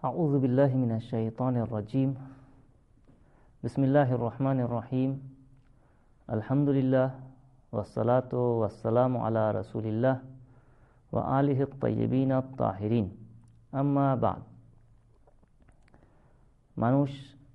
أعوذ بالله من الشيطان الرجيم بسم الله الرحمن الرحيم الحمد لله والصلاة والسلام على رسول الله وآله الطيبين الطاهرين أما بعد মানুষ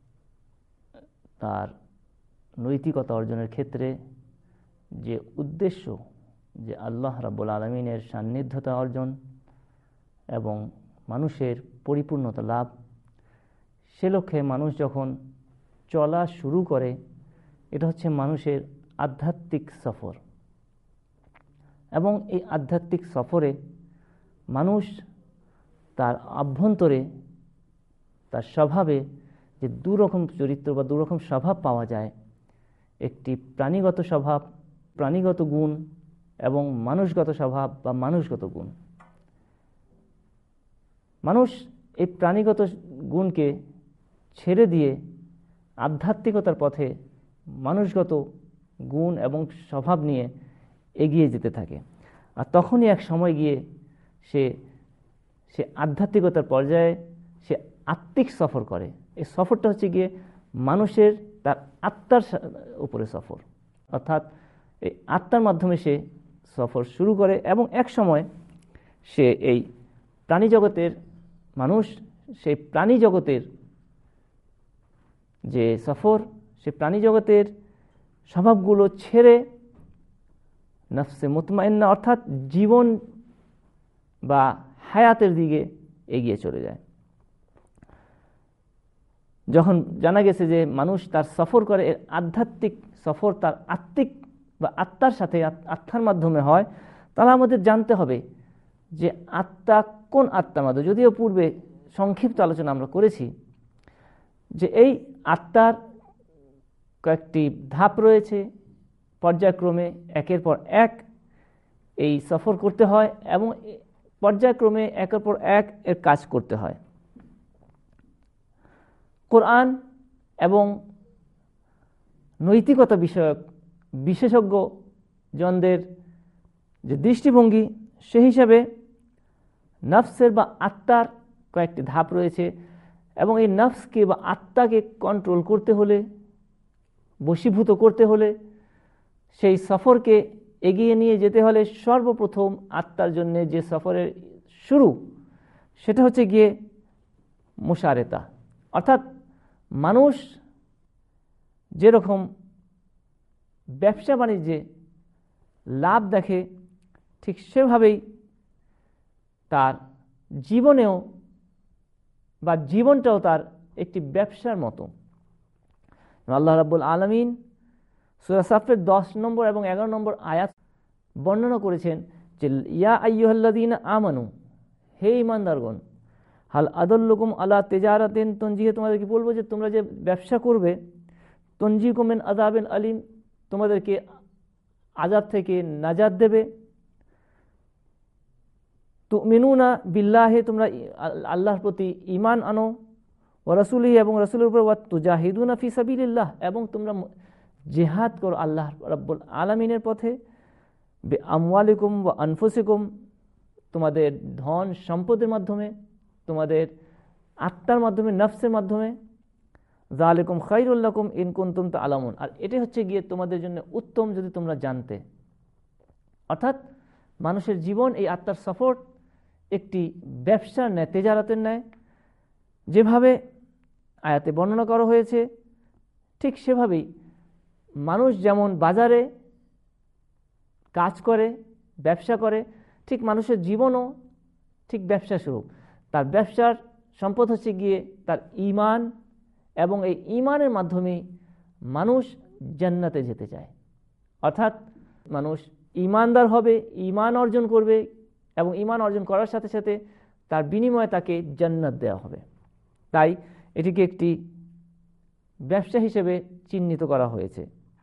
তার নৈতিকতা অর্জনের ক্ষেত্রে যে উদ্দেশ্য যে আল্লাহ রাব্বুল আলামিনের সান্নিধ্যতা অর্জন এবং মানুষের পরিপূর্ণতা লাভ, সে লক্ষ্যে মানুষ যখন চলা শুরু করে, এটা হচ্ছে মানুষের আধ্যাত্মিক সফর। এবং এই আধ্যাত্মিক সফরে মানুষ তার আভ্যন্তরে তার স্বভাবে যে দুরকম চরিত্র বা দুরকম স্বভাব পাওয়া যায়, একটি প্রাণীগত স্বভাব, প্রাণীগত গুণ এবং মানুষগত স্বভাব বা মানুষগত গুণ। মানুষ এই প্রাণীগত গুণকে ছেড়ে দিয়ে আধ্যাত্মিকতার পথে মানুষগত গুণ এবং স্বভাব নিয়ে এগিয়ে যেতে থাকে। আর তখনই এক সময় গিয়ে সে আধ্যাত্মিকতার পর্যায়ে সে আত্মিক সফর করে। এই সফরটা হচ্ছে গিয়ে মানুষের তার আত্মার উপরে সফর, অর্থাৎ এই আত্মার মাধ্যমে সে সফর শুরু করে এবং এক সময় সে এই প্রাণী জগতের মানুষ, সেই প্রাণী জগতের যে সফর, সে প্রাণী জগতের স্বভাবগুলো ছেড়ে নফসে মুতমাইন্না অর্থাৎ জীবন বা হায়াতের দিকে এগিয়ে চলে যায়। যখন জানা গেছে যে মানুষ তার সফর করে, আধ্যাত্মিক সফর তার আত্মিক বা আত্মার সাথে আত্মার মাধ্যমে হয়, তাহলে আমাদের জানতে হবে যে আত্মা কোন আত্মার মাধ্যমে। যদিও পূর্বে সংক্ষিপ্ত আলোচনা আমরা করেছি যে এই আত্মার কয়েকটি ধাপ রয়েছে, পর্যায়ক্রমে একের পর এক এই সফর করতে হয় এবং পর্যায়ক্রমে একের পর এক এর কাজ করতে হয়। কোরআন এবং নৈতিকতা বিষয়ক বিশেষজ্ঞজনদের যে দৃষ্টিভঙ্গি, সেই হিসাবে নফসের বা আত্মার কয়েকটি ধাপ রয়েছে এবং এই নফসকে বা আত্মাকে কন্ট্রোল করতে হলে, বশীভূত করতে হলে, সেই সফরকে এগিয়ে নিয়ে যেতে হলে সর্বপ্রথম আত্মার জন্য যে সফরের শুরু, সেটা হচ্ছে গিয়ে মুশারেতা। অর্থাৎ মানুষ যেরকম ব্যবসা বাণিজ্যে লাভ দেখে, ঠিক সেভাবেই তার জীবনেও বা জীবনটাও তার একটি ব্যবসার মতো। আল্লাহ রাব্বুল আলামিন সূরা সাফের 10 নম্বর এবং 11 নম্বর আয়াত বর্ণনা করেছেন যে ইয়া আইয়ুহাল্লাযীনা আমানু, হে ঈমানদারগণ, হাল আদাল্লুকুম আলা তিজারাতিন তুনজিহি, তোমাদেরকে বলবো যে তোমরা যে ব্যবসা করবে, তুনজিকুম মিন আযাবিন আলিম, তোমাদেরকে আযাব থেকে নাজাত দেবে। তুমিনুনা বিল্লাহি, তোমরা আল্লাহর প্রতি ঈমান আনো, ওয়া রাসূলিহি, এবং রাসূলের উপর, ওয়া তুজাহিদুনা ফি সাবিলিল্লাহ, এবং তোমরা জিহাদ করো আল্লাহ রাব্বুল আলামিনের পথে, বিআমওয়ালিকুম ওয়া আনফুসিকুম, তোমাদের ধন সম্পদের মাধ্যমে, তোমাদের আত্মার মাধ্যমে, নফসের মাধ্যমে। যালিকুম খায়রুল লাকুম ইন কুনতুম তা'লামুন, আর এটাই হচ্ছে গিয়ে তোমাদের জন্য উত্তম যদি তোমরা জানতে। অর্থাৎ মানুষের জীবন এই আত্মার সফর একটি ব্যবসার ন্যায়, তেজারাতের ন্যায়। যেভাবে আয়াতে বর্ণনা করা হয়েছে ঠিক সেভাবেই মানুষ যেমন বাজারে কাজ করে, ব্যবসা করে, ঠিক মানুষের জীবনও ঠিক ব্যবসা স্বরূপ। তার ব্যবসার সম্পদ হচ্ছে গিয়ে তার ঈমান, এবং এই ঈমানের মাধ্যমে মানুষ জান্নাতে যেতে চায়। অর্থাৎ মানুষ ঈমানদার হবে, ঈমান অর্জন করবে, এবং ঈমান অর্জন করার সাথে সাথে তার বিনিময়ে তাকে জান্নাত দেওয়া হবে। তাই এটিকে একটি ব্যবসা হিসেবে চিহ্নিত করা হয়েছে।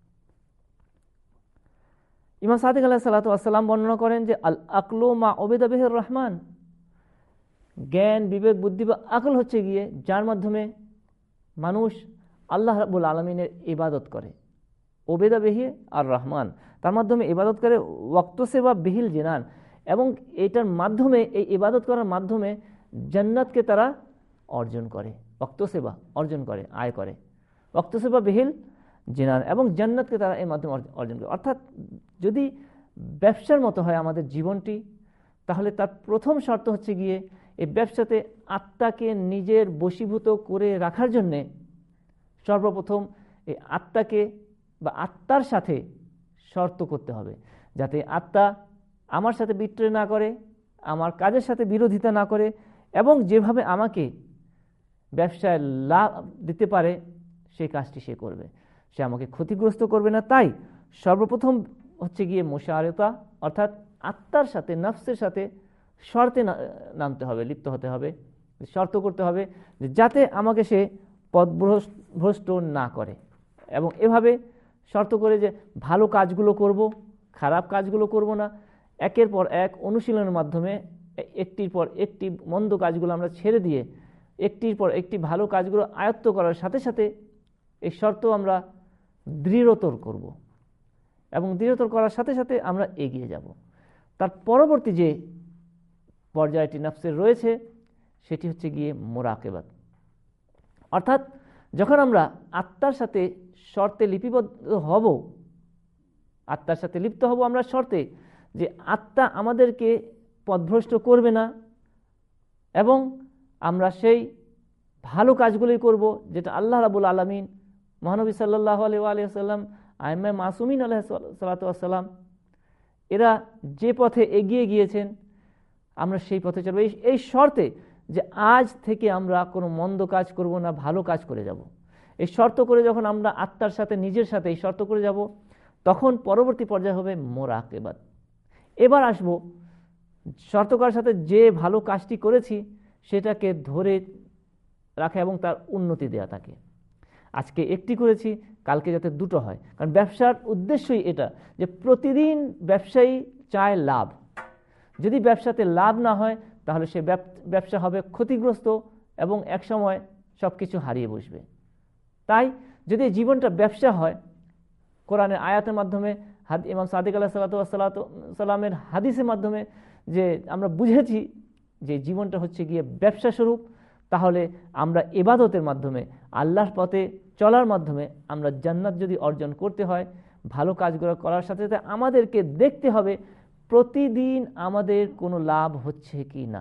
ইমাম সাদিক আলাইহিসসালাতু ওয়াসসালাম বর্ণনা করেন যে আল আকলু মা উবিদা বিহির রহমান, জ্ঞান, বিবেক, বুদ্ধি বা আকল হচ্ছে গিয়ে যার মাধ্যমে মানুষ আল্লাহ রাব্বুল আলামিনের ইবাদত করে। ওবেদা বিহি আর রহমান, তার মাধ্যমে ইবাদত করে। ওয়াক্তসে বা বিহিল জিনান, এবং এটার মাধ্যমে, এই ইবাদত করার মাধ্যমে জান্নাতকে তারা অর্জন করে, ওয়াক্তসেবা অর্জন করে, আয় করে। ওয়াক্তসেবা বিহিল জিনান, এবং জান্নাতকে তারা এর মাধ্যমে অর্জন করে। অর্থাৎ যদি ব্যবসার মতো হয় আমাদের জীবনটি, তাহলে তার প্রথম শর্ত হচ্ছে গিয়ে এই ব্যবসাতে আত্মাকে নিজের বশীভূত করে রাখার জন্যে সর্বপ্রথম এই আত্মাকে বা আত্মার সাথে শর্ত করতে হবে, যাতে আত্মা আমার সাথে বিট্রে না করে, আমার কাজের সাথে বিরোধিতা না করে, এবং যেভাবে আমাকে ব্যবসায় লাভ দিতে পারে সেই কাজটি সে করবে, সে আমাকে ক্ষতিগ্রস্ত করবে না। তাই সর্বপ্রথম হচ্ছে গিয়ে মুশারাতা, অর্থাৎ আত্মার সাথে, নফসের সাথে শর্তে নামতে হবে, লিপ্ত হতে হবে, শর্ত করতে হবে যাতে আমাকে সে পথভ্রষ্ট না করে। এবং এভাবে শর্ত করে যে ভালো কাজগুলো করব, খারাপ কাজগুলো করব না, একের পর এক অনুশীলনের মাধ্যমে একটির পর একটি মন্দ কাজগুলো আমরা ছেড়ে দিয়ে একটির পর একটি ভালো কাজগুলো আয়ত্ত করার সাথে সাথে এই শর্ত আমরা দৃঢ়তর করব, এবং দৃঢ়তর করার সাথে সাথে আমরা এগিয়ে যাব। তার পরবর্তী যে পর্যায়টি নফসের রয়েছে সেটি হচ্ছে গিয়ে মুরাকাবাত, অর্থাৎ যখন আমরা আত্মার সাথে শর্তে লিপিবদ্ধ হব, আত্মার সাথে লিপ্ত হব আমরা শর্তে যে আত্মা আমাদেরকে পথভ্রষ্ট করবে না, এবং আমরা সেই ভালো কাজগুলোই করব যেটা আল্লাহ রাব্বুল আলামিন, মহানবী সাল্লাল্লাহু আলাইহি ওয়াসাল্লাম, আইম্মায়ে মাসুমিন আলাইহিস সালাতু ওয়াস সালাম এরা যে পথে এগিয়ে গিয়েছেন আমরা সেই পথে চলব, এই শর্তে যে আজ থেকে আমরা কোনো মন্দ কাজ করব না, ভালো কাজ করে যাব। এই শর্ত করে যখন আমরা আত্মার সাথে, নিজের সাথে এই শর্ত করে যাব, তখন পরবর্তী পর্যায়ে হবে মুরাকাবাত। এবার আসবো শর্ত করার সাথে যে ভালো কাজটি করেছি সেটাকে ধরে রাখা এবং তার উন্নতি দেয়া তাকে। আজকে একটি করেছি, কালকে যাতে দুটো হয়, কারণ ব্যবসার উদ্দেশ্যই এটা যে প্রতিদিন ব্যবসায়ী চায় লাভ। যদি ব্যবসাতে লাভ না হয় তাহলে সে ব্যবসা হবে ক্ষতিগ্রস্ত এবং একসময় সব কিছু হারিয়ে বসবে। তাই যদি জীবনটা ব্যবসা হয়, কোরআনের আয়াতের মাধ্যমে, ইমাম সাদিক আলাইহিসসালামের হাদিসের মাধ্যমে যে আমরা বুঝেছি যে জীবনটা হচ্ছে গিয়ে ব্যবসা স্বরূপ, তাহলে আমরা ইবাদতের মাধ্যমে, আল্লাহর পথে চলার মাধ্যমে আমরা জান্নাত যদি অর্জন করতে হয়, ভালো কাজগুলো করার সাথে সাথে আমাদেরকে দেখতে হবে প্রতিদিন আমাদের কোনো লাভ হচ্ছে কি না।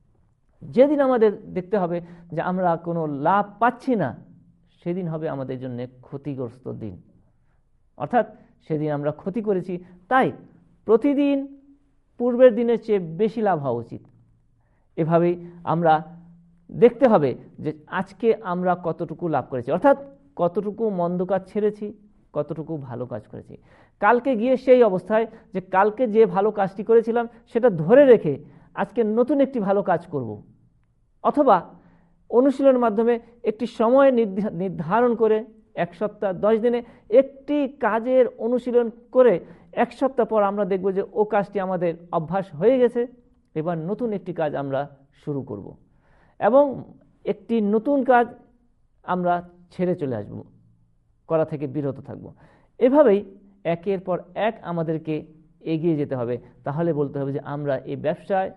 যেদিন আমাদের দেখতে হবে যে আমরা কোনো লাভ পাচ্ছি না, সেদিন হবে আমাদের জন্য ক্ষতিগ্রস্ত দিন, অর্থাৎ সেদিন আমরা ক্ষতি করেছি। তাই প্রতিদিন পূর্বের দিনের চেয়ে বেশি লাভ হওয়া উচিত। এভাবেই আমরা দেখতে হবে যে আজকে আমরা কতটুকু লাভ করেছি, অর্থাৎ কতটুকু মন্দ কাজ ছেড়েছি, কতটুকু ভালো কাজ করেছি। কালকে গিয়ে সেই অবস্থায় যে কালকে যে ভালো কাজটি করেছিলাম সেটা ধরে রেখে আজকে নতুন একটি ভালো কাজ করব, অথবা অনুশীলনের মাধ্যমে একটি সময় নির্ধারণ করে 1 সপ্তাহ 10 দিনে একটি কাজের অনুশীলন করে 1 সপ্তাহ পর আমরা দেখব যে ও কাজটি আমাদের অভ্যাস হয়ে গেছে, এবার নতুন একটি কাজ আমরা শুরু করব এবং একটি নতুন কাজ আমরা ছেড়ে চলে আসব, করা থেকে বিরত থাকব। এভাবেই একের পর এক আমাদেরকে এগিয়ে যেতে হবে। তাহলে বলতে হবে যে আমরা এই ব্যবসায়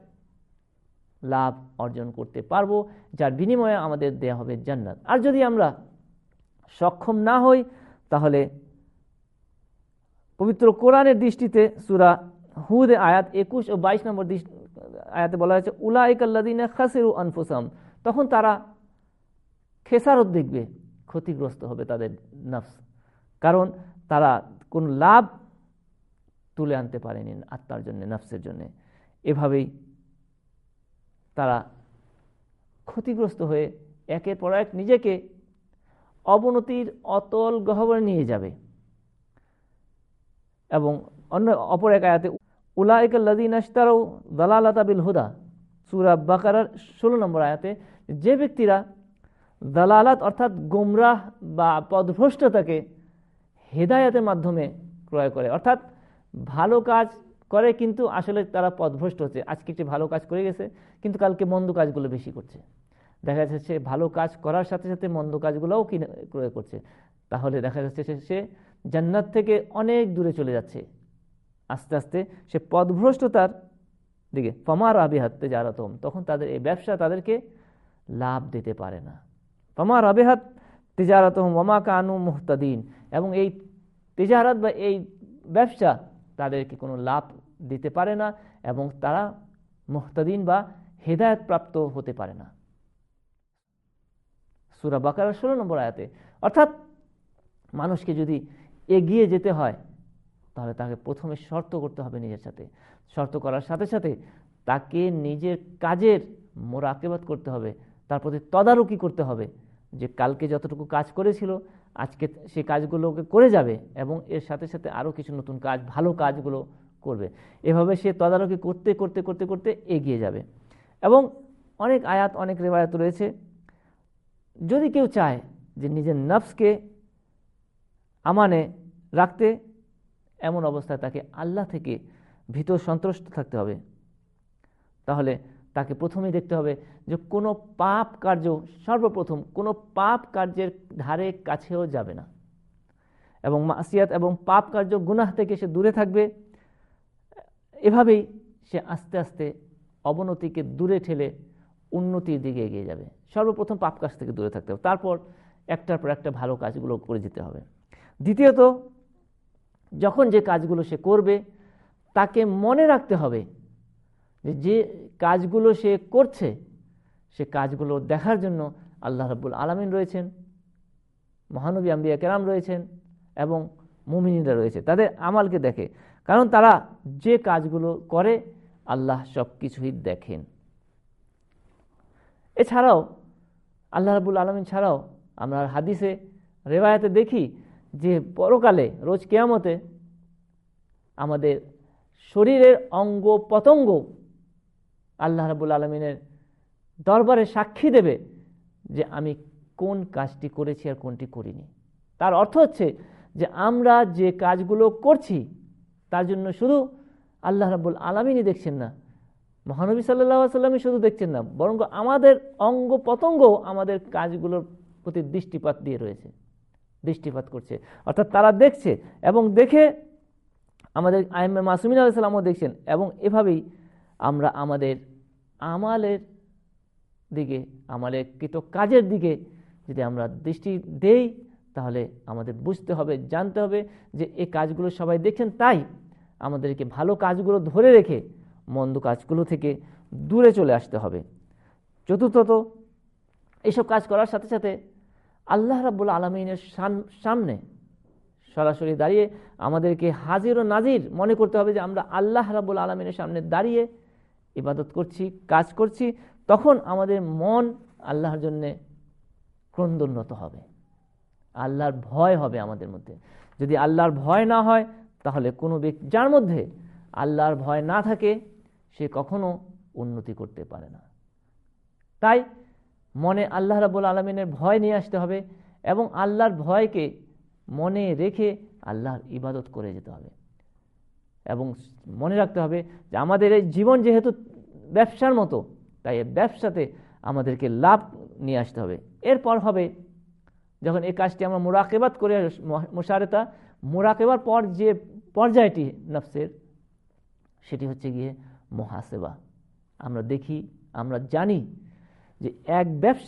লাভ অর্জন করতে পারবো, যার বিনিময়ে আমাদের দেয়া হবে জান্নাত। আর যদি আমরা সক্ষম না হই তাহলে পবিত্র কোরআনের দৃষ্টিতে সূরা হুদ আয়াত 21 ও 22 নম্বর আয়াতে বলা হয়েছে উলাইকাল্লাযিনা খাসিরু আনফুসাহুম, তখন তারা খেসারত দেখবে, ক্ষতিগ্রস্ত হবে তাদের নফস, কারণ তারা কোন লাভ তুলে আনতে পারেনি আত্মার জন্য, নফসের জন্য। এভাবেই তারা ক্ষতিগ্রস্ত হয়ে একের পর এক নিজেকে অবনতির অতল গহ্বরে নিয়ে যাবে। এবং অন্য অপর এক আয়াতে উলাইকাল্লাযিনা ইশতারাউ দালালাতা বিল হুদা, সূরা বাকারার 16 নম্বর আয়াতে, যে ব্যক্তিরা দালালাত অর্থাৎ গোমরাহ বা পথভ্রষ্টতাকে হেদায়েতের মাধ্যমে ক্রয় করে, অর্থাৎ ভালো কাজ করে কিন্তু আসলে তারা পথভ্রষ্ট হচ্ছে। আজকে একটি ভালো কাজ করে গেছে কিন্তু কালকে মন্দ কাজগুলো বেশি করছে, দেখা যাচ্ছে ভালো কাজ করার সাথে সাথে মন্দ কাজগুলোও ক্রয় করছে, তাহলে দেখা যাচ্ছে সে জান্নাত থেকে অনেক দূরে চলে যাচ্ছে। আস্তে আস্তে সে পথভ্রষ্টতার দিকে, ফামা রাবিহাত তিজারাতুহুম, তখন তাদের এই ব্যবসা তাদেরকে লাভ দিতে পারে না। ফামা রাবিহাত তিজারাতুহুম ওয়া মা কানু মুহতাদিন, এবং এই তিজারাত বা এই ব্যবসা তাদেরকে কোনো লাভ দিতে পারে না এবং তারা মুহতাদিন বা হেদায়েত প্রাপ্ত হতে পারে না। সূরা বাকারার 16 নম্বর আয়াতে। অর্থাৎ মানুষকে যদি এগিয়ে যেতে হয় তাহলে তাকে প্রথমে শর্ত করতে হবে নিজের সাথে। শর্ত করার সাথে সাথে তাকে নিজের কাজের মোরাকেবাত করতে হবে, তার প্রতি তদারকি করতে হবে যে কালকে যতটুকু কাজ করেছিল আজকে সে কাজগুলোকে করে যাবে এবং এর সাথে সাথে আরও কিছু নতুন কাজ, ভালো কাজগুলো করবে। এভাবে সে তদারকি করতে করতে করতে করতে এগিয়ে যাবে। এবং অনেক আয়াত, অনেক রিওয়ায়াত রয়েছে, যদি কেউ চায় যে নিজের নফসকে আমানে রাখতে, এমন অবস্থায় তাকে আল্লাহ থেকে ভীত সন্ত্রস্ত থাকতে হবে। তাহলে তাকে প্রথমেই দেখতে হবে যে কোনো পাপ কার্য, সর্বপ্রথম কোনো পাপ কার্যের ধারে কাছেও যাবে না এবং মাসিয়াত এবং পাপ কার্য, গুনাহ থেকে সে দূরে থাকবে। এভাবেই সে আস্তে আস্তে অবনতিকে দূরে ঠেলে উন্নতির দিকে এগিয়ে যাবে। সর্বপ্রথম পাপ কাজ থেকে দূরে থাকতে হবে, তারপর একটার পর একটা ভালো কাজগুলো করে যেতে হবে। দ্বিতীয়ত, যখন যে কাজগুলো সে করবে তাকে মনে রাখতে হবে যে কাজগুলো সে করছে সে কাজগুলো দেখার জন্য আল্লাহ রাব্বুল আলামিন রয়েছেন, মহানবী আম্বিয়া কেরাম রয়েছেন এবং মুমিনিনরা রয়েছে, তাদের আমালকে দেখে। কারণ তারা যে কাজগুলো করে আল্লাহ সব কিছুই দেখেন। এছাড়াও আল্লাহ রাব্বুল আলামিন ছাড়াও আমরা হাদিসে, রেওয়ায়াতে দেখি যে পরকালে, রোজ কিয়ামতে আমাদের শরীরের অঙ্গ পতঙ্গ আল্লাহ রাব্বুল আলামিনের দরবারে সাক্ষী দেবে যে আমি কোন কাজটি করেছি আর কোনটি করিনি। তার অর্থ হচ্ছে যে আমরা যে কাজগুলো করছি তার জন্য শুধু আল্লাহ রাব্বুল আলামিনই দেখছেন না, মহানবী সাল্লাল্লাহু আলাইহি ওয়াসাল্লামই শুধু দেখছেন না, বরং আমাদের অঙ্গ পতঙ্গ আমাদের কাজগুলোর প্রতি দৃষ্টিপাত দিয়ে রয়েছে, দৃষ্টিপাত করছে। অর্থাৎ তারা দেখছে এবং দেখে আমাদের আইম্মে মাসুমিন আলাইহিস সালামও দেখছেন। এবং এভাবেই আমরা আমাদের আমালের দিকে, আমাদের কৃত কাজের দিকে যদি আমরা দৃষ্টি দেই তাহলে আমাদের বুঝতে হবে, জানতে হবে যে এই কাজগুলো সবাই দেখছেন, তাই আমাদেরকে ভালো কাজগুলো ধরে রেখে মন্দ কাজগুলো থেকে দূরে চলে আসতে হবে। চতুর্থত, এইসব কাজ করার সাথে সাথে আল্লাহ রাব্বুল আলামিনের সামনে সরাসরি দাঁড়িয়ে আমাদেরকে হাজির ও নাজির মনে করতে হবে যে আমরা আল্লাহ রাব্বুল আলামিনের সামনে দাঁড়িয়ে ইবাদত করছি, কাজ করছি। তখন আমাদের মন আল্লাহর জন্য ক্রন্দনত হবে, আল্লাহর ভয় হবে আমাদের মধ্যে। যদি আল্লাহর ভয় না হয় তাহলে কোনো ব্যক্তি, যার মধ্যে আল্লাহর ভয় না থাকে, সে কখনো উন্নতি করতে পারে না। তাই মনে আল্লাহ রাব্বুল আলামিনের ভয় নিয়ে আসতে হবে এবং আল্লাহর ভয়কে মনে রেখে আল্লাহর ইবাদত করে যেতে হবে। এবং মনে রাখতে হবে যে আমাদের এই জীবন যেহেতু ব্যবসার মতো, তাই এই ব্যবসাতে আমাদেরকে লাভ নিয়ে আসতে হবে। এরপর হবে যখন এই কাজটি আমরা মুরাকেবাত করে, মুশারেতা, মুরাকেবার পর যে পর্যায়টি নফসের, সেটি হচ্ছে গিয়ে মুহাসেবা। আমরা দেখি, আমরা জানি যে এক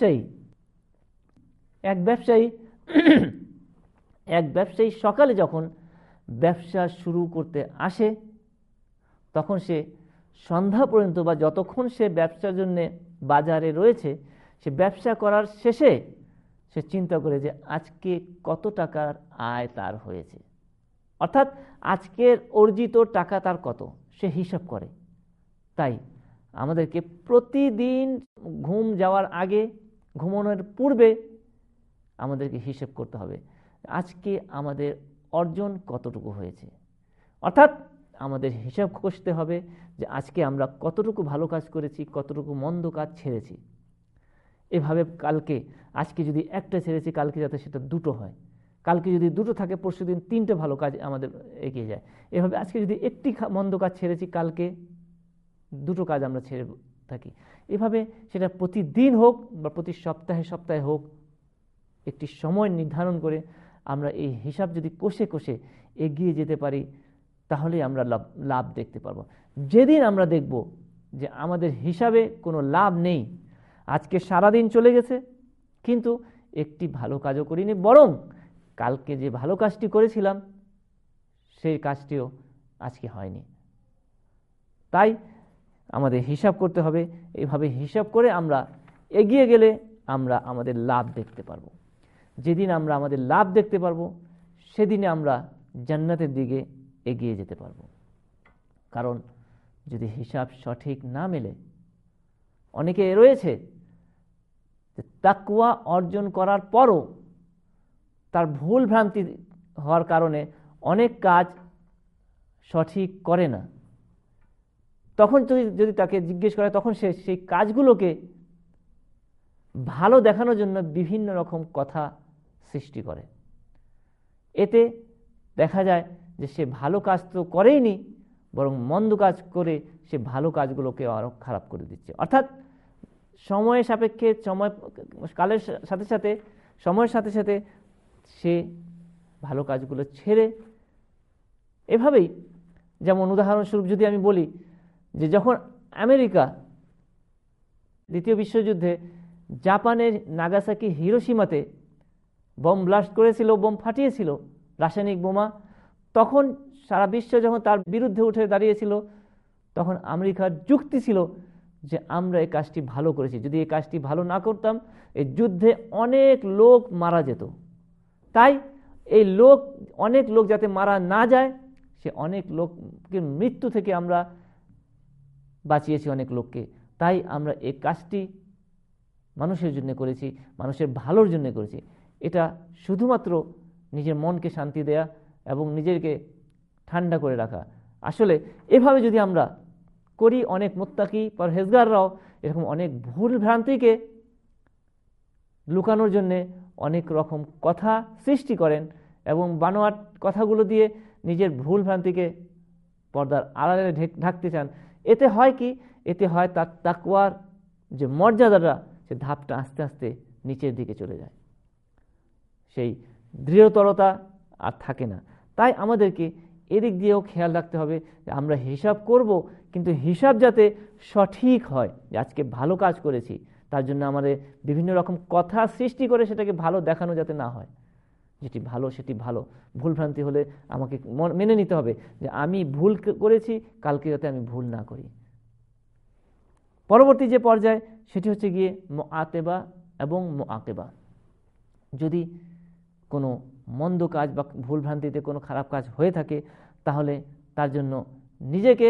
ব্যবসায়ী সকালে যখন ব্যবসা শুরু করতে আসে তখন সে সন্ধ্যা পর্যন্ত বা যতক্ষণ সে ব্যবসার জন্য বাজারে রয়েছে, সে ব্যবসা করার শেষে সে চিন্তা করে যে আজকে কত টাকার আয় তার হয়েছে, অর্থাৎ আজকের অর্জিত টাকা তার কত, সে হিসাব করে। তাই আমাদেরকে প্রতিদিন ঘুম যাওয়ার আগে, ঘুমানোর পূর্বে আমাদেরকে হিসাব করতে হবে আজকে আমাদের অর্জন কতটুকু হয়েছে। অর্থাৎ আমাদের হিসাব কষতে হবে যে আজকে আমরা কতটুকু ভালো কাজ করেছি, কতটুকু মন্দ কাজ ছেড়েছি। এভাবে কালকে, আজকে যদি একটা ছেড়েছি কালকে যাতে সেটা দুটো হয়, কালকে যদি দুটো থাকে পরশুদিন তিনটে ভালো কাজ আমাদের এগিয়ে যায়। এভাবে আজকে যদি একটি মন্দ কাজ ছেড়েছি কালকে দুটো কাজ আমরা ছেড়ে থাকি। এভাবে সেটা প্রতিদিন হোক বা প্রতি সপ্তাহে সপ্তাহে হোক, একটি সময় নির্ধারণ করে আমরা এই হিসাব যদি কষে কষে এগিয়ে যেতে পারি তাহলে আমরা লাভ দেখতে পারবো। যেদিন আমরা দেখব যে আমাদের হিসাবে কোনো লাভ নেই, আজকে সারাদিন চলে গেছে, কিন্তু একটি ভালো কাজও করিনি, বরং কালকে যে ভালো কাজটি করেছিলাম সেই কাজটিও আজকে হয়নি। তাই আমাদের হিসাব করতে হবে। এইভাবে হিসাব করে আমরা এগিয়ে গেলে আমরা আমাদের লাভ দেখতে পারবো। যেদিন আমরা আমাদের লাভ দেখতে পারবো, সেদিনে আমরা জান্নাতের দিকে এগিয়ে যেতে পারবো। কারণ যদি হিসাব সঠিক না মেলে, অনেকে রয়েছে যে তাকওয়া অর্জন করার পরও তার ভুল ভ্রান্তি হওয়ার কারণে অনেক কাজ সঠিক করে না। তখন যদি তাকে জিজ্ঞেস করে, তখন সে সেই কাজগুলোকে ভালো দেখানোর জন্য বিভিন্ন রকম কথা সৃষ্টি করে। এতে দেখা যায় যে সে ভালো কাজ তো করেইনি, বরং মন্দ কাজ করে সে ভালো কাজগুলোকে আরো খারাপ করে দিচ্ছে। অর্থাৎ সময়ের সাপেক্ষে, কালের সাথে সাথে, সময়ের সাথে সাথে সে ভালো কাজগুলো ছেড়ে, এভাবেই, যেমন উদাহরণস্বরূপ যদি আমি বলি যে যখন আমেরিকা দ্বিতীয় বিশ্বযুদ্ধে জাপানের নাগাসাকি হিরোশিমাতে বোম ব্লাস্ট করেছিল, বোম ফাটিয়েছিল, রাসায়নিক বোমা, তখন সারা বিশ্ব যখন তার বিরুদ্ধে উঠে দাঁড়িয়েছিল, তখন আমেরিকার যুক্তি ছিল যে আমরা এই কাজটি ভালো করেছি, যদি এই কাজটি ভালো না করতাম এই যুদ্ধে অনেক লোক মারা যেত। তাই এই অনেক লোক যাতে মারা না যায়, সে অনেক লোকের মৃত্যু থেকে আমরা বাঁচিয়েছি অনেক লোককে। তাই আমরা এই কাজটি মানুষের জন্য করেছি, মানুষের ভালোর জন্য করেছি। এটা শুধুমাত্র নিজের মনকে শান্তি দেয়া এবং নিজেকে ঠান্ডা করে রাখা। আসলে এভাবে যদি আমরা করি, অনেক মুত্তাকি পরহেজগাররাও এরকম অনেক ভুল ভ্রান্তিকে লুকানোর জন্যে অনেক রকম কথা সৃষ্টি করেন এবং বানোয়াট কথাগুলো দিয়ে নিজের ভুল ভ্রান্তিকে পর্দার আড়ালে ঢাকতে চান। এতে হয় কি? এতে হয় তার তাকওয়ার যে মর্যাদাটা, সে ধাপটা আস্তে আস্তে নিচের দিকে চলে যায়, সেই দৃঢ়তরতা আর থাকে না। তাই আমাদেরকে এদিক দিয়েও খেয়াল রাখতে হবে যে আমরা হিসাব করব, কিন্তু হিসাব যাতে সঠিক হয়। যে আজকে ভালো কাজ করেছি, তার জন্য আমাদের বিভিন্ন রকম কথা সৃষ্টি করে সেটাকে ভালো দেখানো যাতে না হয়। যেটি ভালো সেটি ভালো, ভুল ভ্রান্তি হলে আমাকে মেনে নিতে হবে যে আমি ভুল করেছি, কালকে যাতে আমি ভুল না করি। পরবর্তী যে পর্যায় সেটি হচ্ছে গিয়ে মুআতেবা এবং মুআকিবা। যদি কোনো মন্দ কাজ বা ভুল ভ্রান্তিতে কোনো খারাপ কাজ হয়ে থাকে, তাহলে তার জন্য নিজেকে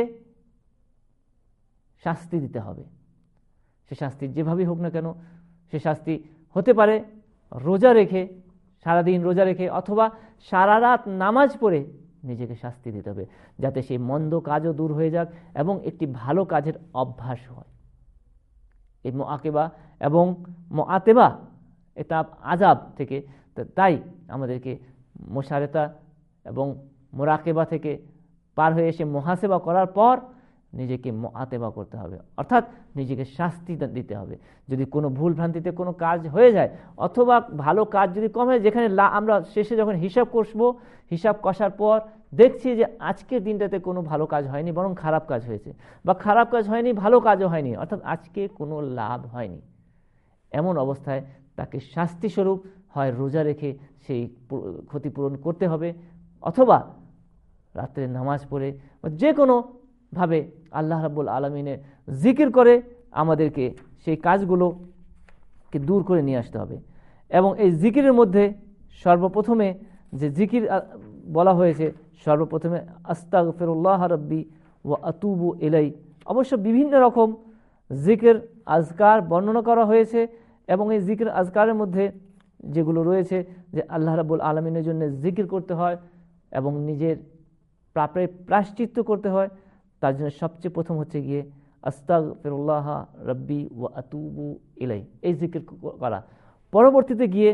শাস্তি দিতে হবে। সে শাস্তি যেভাবেই হোক না কেন, সে শাস্তি হতে পারে রোজা রেখে, সারাদিন রোজা রেখে, অথবা সারা রাত নামাজ পড়ে নিজেকে শাস্তি দিতে হবে, যাতে সেই মন্দ কাজও দূর হয়ে যাক এবং একটি ভালো কাজের অভ্যাস হয়। এই মুআকিবা এবং মুআতেবা এটা আযাব থেকে, তাই আমাদেরকে মুশারেতা এবং মুরাকিবা থেকে পার হয়ে এসে মুহাসেবা করার পর নিজেকে মুআতেবা করতে হবে, অর্থাৎ নিজেকে শাস্তি দিতে হবে। যদি কোনো ভুল ভ্রান্তিতে কোনো কাজ হয়ে যায়, অথবা ভালো কাজ যদি কম হয়, যেখানে আমরা শেষে যখন হিসাব কষবো, হিসাব কষার পর দেখছি যে আজকের দিনটাতে কোনো ভালো কাজ হয়নি, বরং খারাপ কাজ হয়েছে, বা খারাপ কাজ হয়নি ভালো কাজও হয়নি, অর্থাৎ আজকে কোনো লাভ হয়নি, এমন অবস্থায় তাকে শাস্তিস্বরূপ হয় রোজা রেখে সেই ক্ষতিপূরণ করতে হবে, অথবা রাত্রে নামাজ পড়ে, যে কোনোভাবে আল্লাহ রাব্বুল আলামিনের জিকির করে আমাদেরকে সেই কাজগুলোকে দূর করে নিয়ে আসতে হবে। এবং এই জিকিরের মধ্যে সর্বপ্রথমে যে জিকির বলা হয়েছে, সর্বপ্রথমে আস্তাগফিরুল্লাহ রাব্বি ওয়া আতুবু ইলাই। অবশ্য বিভিন্ন রকম জিকির আজকার বর্ণনা করা হয়েছে, এবং এই জিকির আজকারের মধ্যে যেগুলো রয়েছে যে আল্লাহ রাব্বুল আলামিনের জন্য জিকির করতে হয় এবং নিজের পাপের প্রায়শ্চিত্ত করতে হয়, তার জন্য সবচেয়ে প্রথম হচ্ছে গিয়ে আস্তাগফিরুল্লাহ রাব্বি ওয়া আতুবু ইলাই, এই জিকির করা। পরবর্তীতে গিয়ে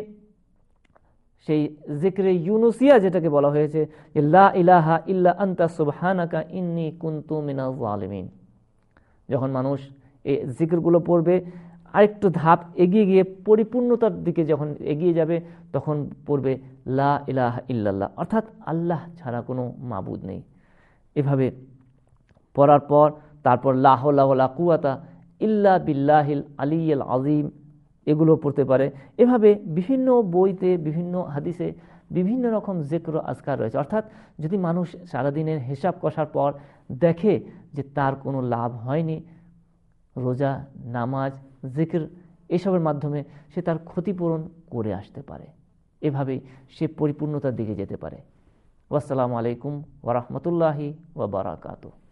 সেই জিকরে ইউনুসিয়া যেটাকে বলা হয়েছে, লা ইলাহা ইল্লা আনতা সুবহানাকা ইন্নী কুনতু মিনাজ জালিমিন। যখন মানুষ এই জিকিরগুলো পড়বে, আরেকটু ধাপ এগিয়ে গিয়ে পরিপূর্ণতার দিকে যখন এগিয়ে যাবে, তখন পড়বে লা ইলাহা ইল্লাল্লাহ, অর্থাৎ আল্লাহ ছাড়া কোনো মাবুদ নেই। এভাবে পড়ার পর তারপর লা হাওলা ওয়ালা কুওয়াতা, ইল্লা বিল্লাহিল আলিয়্যিল আযীম, এগুলো পড়তে পারে। এভাবে বিভিন্ন বইতে, বিভিন্ন হাদিসে বিভিন্ন রকম জিকির ও আজকার রয়েছে। অর্থাৎ যদি মানুষ সারাদিনের হিসাব কষার পর দেখে যে তার কোনো লাভ হয়নি, রোজা, নামাজ, জিকির এসবের মাধ্যমে সে তার ক্ষতিপূরণ করে আসতে পারে। এভাবেই সে পরিপূর্ণতার দিকে যেতে পারে। আসসালামু আলাইকুম ওয়া রাহমাতুল্লাহি ওয়া বারাকাতুহু।